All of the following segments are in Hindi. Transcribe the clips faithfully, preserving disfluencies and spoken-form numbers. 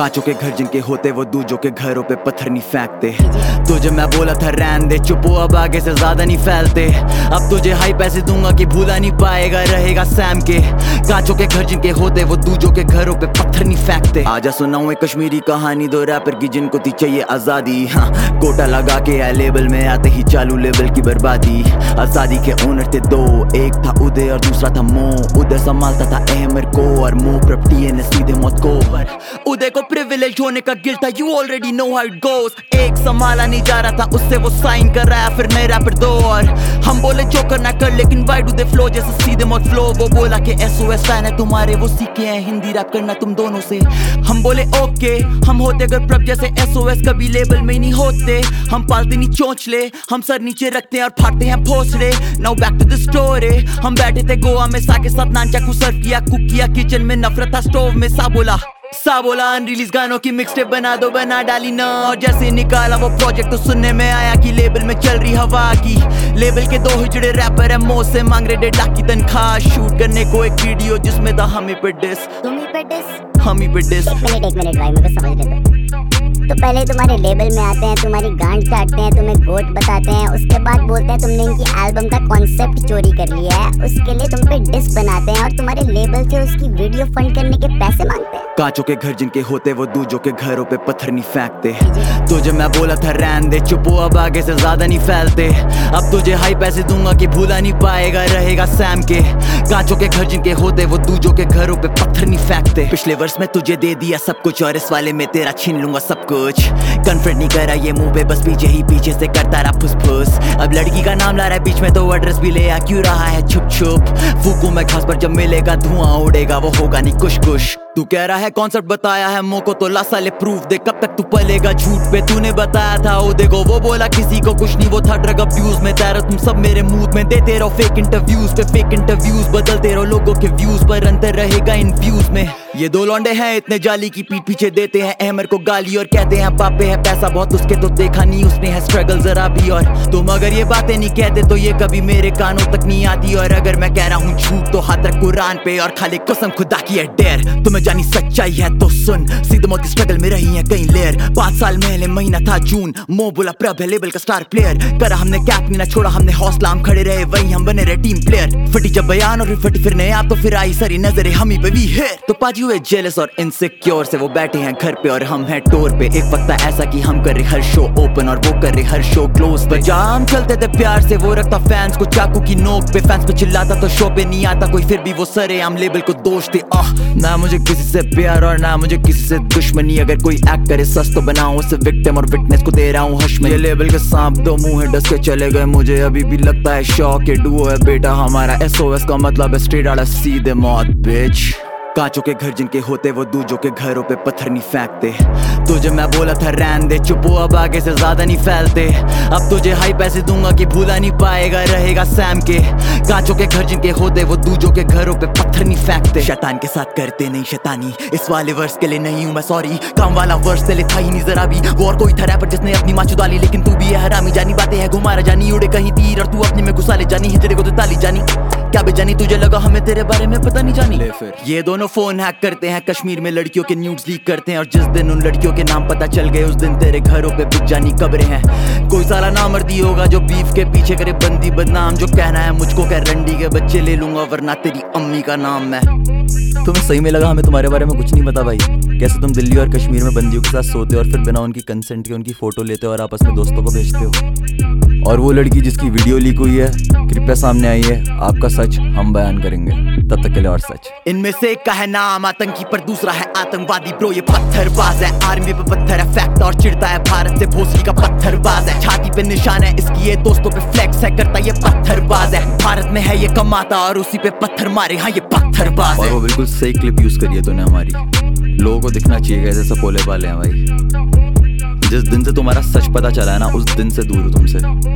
कांचों के घर जिनके होते वो दूजों के घरों पे पत्थर नहीं फेंकते। तुझे मैं बोला था रहने दे, चुप हो अब आगे से ज्यादा नहीं फैलते। अब तुझे हाई पैसे दूंगा कि भूला नहीं पाएगा, रहेगा सैम के। कांचों के घर जिनके होते वो दूजों के घरों पे पत्थर नहीं फेंकते। आजा सुनाऊं एक कश्मीरी कहानी दो रैपर की जिनको थी चाहिए आजादी। हाँ कोटा लगा के आए लेबल में आते ही चालू लेवल की बर्बादी। आजादी के ओनर थे दो, एक था उदय और दूसरा था मो। उदय संभालता था अहमर को और मो प्रॉपर्टी ने सीधे मौत को। उदय को प्रिविलेज होने का गिल्ट था, you already know how it goes. एक संभाला नहीं जा रहा था उससे वो साइन कर रहा है फिर नए रैपर दो। और हम बोले जो करना कर लेकिन वाई डू दे फ्लो जैसे सीधे मौत फ्लो। वो बोला कि एसओएस फैन है तुम्हारे, वो सीखे हैं हिंदी रैप करना तुम दोनों से। हम बोले ओके, हम होते अगर प्रभ जैसे एसओएस कभी लेबल में नहीं होते। हम पालते नहीं चोंचले, हम सर नीचे रखते हैं और फाड़ते हैं भोसड़े। Now back to the story, हम बैठे थे गोवा में सा के साथ नान चाकू सर्व किया, कुक किया किचन में, नफरत था स्टोव में। सा बोला सा बोला अनरिलीज गानों की मिक्सटेप बना दो, बना डाली ना। और जैसे निकाला वो प्रोजेक्ट तो सुनने में आया कि लेबल में चल रही हवा की। लेबल के दो हिजड़े रैपर है मो से मांग रहे डेढ़ लाख की तनख्वाह। शूट करने को एक वीडियो जिसमें था हम ही पे डिस, तुम ही पे डिस, हम ही पे डिस। एक मिनट एक मिनट भाई मुझे समझ रहे थे। तो पहले तुम्हारे लेबल में आते हैं, तुम्हारी गांड काटते हैं, तुम्हें गोट बताते हैं, उसके बाद बोलते हैं तुमने इनकी एल्बम का कॉन्सेप्ट चोरी कर लिया है। उसके लिए तुम पे डिस बनाते हैं और तुम्हारे लेबल से उसकी वीडियो फंड करने के पैसे मांगते हैं। कांचों के घर जिनके होते वो दूजों के घरों पे पत्थर नहीं फेंकते। तुझे मैं बोला था रहने दे, चुप हो अब आगे से ज्यादा नहीं फैलते। अब तुझे हाई पैसे दूंगा कि भूला नहीं पाएगा, रहेगा सैम के। कांचों के घर जिनके होते वो दूजों के घरों पे पत्थर नहीं फेंकते। पिछले वर्ष में तुझे दे दिया सब कुछ और इस वाले में तेरा छीन लूंगा सब कुछ। कन्फ्रंट नहीं करा ये मुंह पे, बस पीछे ही पीछे से करता रहा फुस फुस। अब लड़की का नाम ला रहा है बीच में तो एड्रेस भी ले आ क्यों रहा है छुप छुप। फूकू मैं घास पर जब मिलेगा धुआं उड़ेगा, वो होगा नहीं कुछ कुछ। तू कह रहा है कॉन्सेप्ट बताया है मोको तो ला साले प्रूफ दे, कब तक तू पलेगा झूठ पे। तूने बताया था ओ देखो, वो बोला किसी को कुछ नहीं, वो था ड्रग अब्यूज में। तेरा तुम सब मेरे मूड में देते रहो फेक इंटरव्यूज पे फेक इंटरव्यूज, बदलते रहो लोगों के व्यूज पर अंतर रहेगा इन व्यूज में। ये दो लौंडे हैं इतने जाली की पीठ पीछे देते हैं अहमर को गाली और कहते हैं पापे है पैसा बहुत उसके, तो देखा नहीं उसने है स्ट्रगल जरा भी। और तुम अगर ये बातें नहीं कहते तो ये कभी मेरे कानों तक नहीं आती। और अगर मैं कह रहा हूँ झूठ तो हाथ रख कुरान पे और खाली कसम खुदा की है डेर। तुम्हें जानी सच्चाई है तो सुन, सीधे मौत की स्ट्रगल में रही है कई लेयर। पांच साल पहले महीना था जून, मो बोला प्रभ है लेबल का स्टार प्लेयर। करा हमने कैप नहीं ना छोड़ा हमने हौसला, हम खड़े रहे वहीं हम बने रहे टीम प्लेयर। फटी जब बयान और फिर फटी फिर नया तो फिर आई सारी नजरें हम ही पे भी है। तो पाजी हुए जेलस और इनसिक्योर से वो बैठे हैं घर पे और हम हैं टूर पे। एक वक्त था ऐसा कि हम कर रहे हर शो ओपन और वो कर रहे हर शो क्लोज पे। जहाँ हम चलते थे प्यार से वो रखता फैंस को चाकू की नोक पे। फैंस पे चिल्लाता तो शो पे नहीं आता कोई, फिर भी वो सरे हम लेबल को दोष थे। आह ना मुझे किसी से प्यार और ना मुझे किसी से दुश्मनी, अगर कोई एक्ट करे सच तो बनाऊं उसे विक्टिम और विटनेस को दे रहा हूँ हश में। ये लेबल के सांप दो मुंह है डस के चले गए, मुझे अभी भी लगता है शौक के डुओ है बेटा हमारा। एसओएस का मतलब है स्ट्रेट आउट सीधे मौत बिच। कांचों के घर जिनके होते वो दूजों के घरों पे पत्थर नहीं फेंकते। तुझे मैं बोला था रहने दे, चुप हो अब आगे से ज्यादा नहीं फैलते। अब तुझे हाई पैसे दूंगा कि भूला नहीं पाएगा, रहेगा सैम के। कांचों के घर जिनके होते वो दूजों के घरों पे पत्थर नहीं फेंकते। शैतान के साथ करते नहीं शैतानी, इस वाले वर्ष के लिए नहीं हूँ मैं सॉरी। काम वाला वर्ष तेरे था ही नहीं जरा भी, वो और कोई था रैपर जिसने अपनी माँ चुदा ली। लेकिन तू भी है हरामी, जानी बातें है घुमारा जानी, उड़े कहीं तीर और तू अपने में घुसा ले जानी। हिजड़े को तो ताली जानी क्या बेजानी, तुझे लगा हमें तेरे बारे में पता नहीं जानी। ये दोनों फोन हैक करते हैं, कश्मीर में लड़कियों के न्यूड्स लीक करते हैं। और जिस दिन उन लड़कियों के नाम पता चल गए उस दिन तेरे घरों पे बिक जानी कब्रें हैं। कोई साला नामर्दी होगा जो बीफ के पीछे करे बंदी बदनाम, जो कहना है मुझको कह रंडी के बच्चे ले लूंगा वरना तेरी अम्मी का नाम मैं। तुम्हें सही में लगा हमें तुम्हारे बारे में कुछ नहीं पता भाई? कैसे तुम दिल्ली और कश्मीर में बंदियों के साथ सोते हो और फिर बिना उनकी कंसेंट के उनकी फोटो लेते हो और आपस में दोस्तों को भेजते हो? और वो लड़की जिसकी वीडियो लीक हुई है कृपया सामने आई है, आपका सच हम बयान करेंगे। तब तक के लिए और सच। इनमें से एक का है नाम आतंकी पर दूसरा है आतंकवादी ब्रो, ये पत्थरबाज है। आर्मी पे पत्थर है फैक्ट और चिढ़ता है भारत से भोसड़ी का पत्थरबाज है। छाती पे निशान है इसकी ये दोस्तों पे फ्लेक्स है करता ये पत्थरबाज है। भारत में है ये कमाता और उसी पे पत्थर मारे, हाँ ये पत्थरबाज है। और वो बिल्कुल सही क्लिप यूज करी है तूने हमारी, लोगों को दिखना चाहिए कैसे सपोले वाले हैं भाई। जिस दिन से तुम्हारा सच पता चला है ना उस दिन से दूर हूँ तुमसे,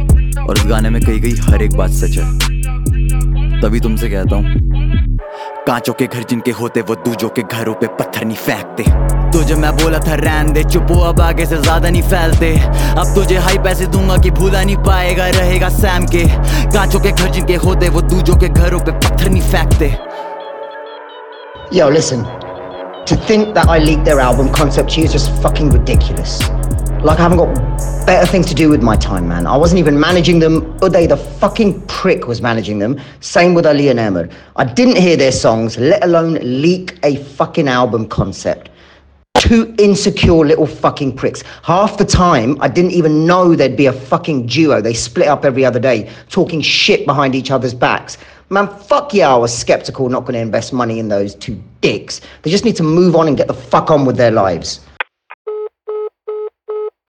और इस गाने में कही गई हर एक बात सच है। तभी तुमसे कहता हूँ कांचों के घर जिनके होते वो दूजों के घरों पे पत्थर नहीं फेंकते। तुझे मैं बोला था रहने दे, चुप हो अब आगे से ज्यादा नहीं फैलते। अब तुझे हाई पैसे दूंगा कि भूला नहीं पाएगा, रहेगा सैम के। कांचों के घर जिनके होते वो दूजों के घरों पे पत्थर नहीं फेंकते। Yo, listen. To think that I leaked their album concept to you is just fucking ridiculous. Like I haven't got better things to do with my time, man. I wasn't even managing them. Uday, the fucking prick, was managing them. Same with Ali and Ahmed. I didn't hear their songs, let alone leak a fucking album concept. Two insecure little fucking pricks. Half the time, I didn't even know there'd be a fucking duo. They split up every other day, talking shit behind each other's backs. Man, fuck yeah, I was skeptical, not going to invest money in those two dicks. They just need to move on and get the fuck on with their lives.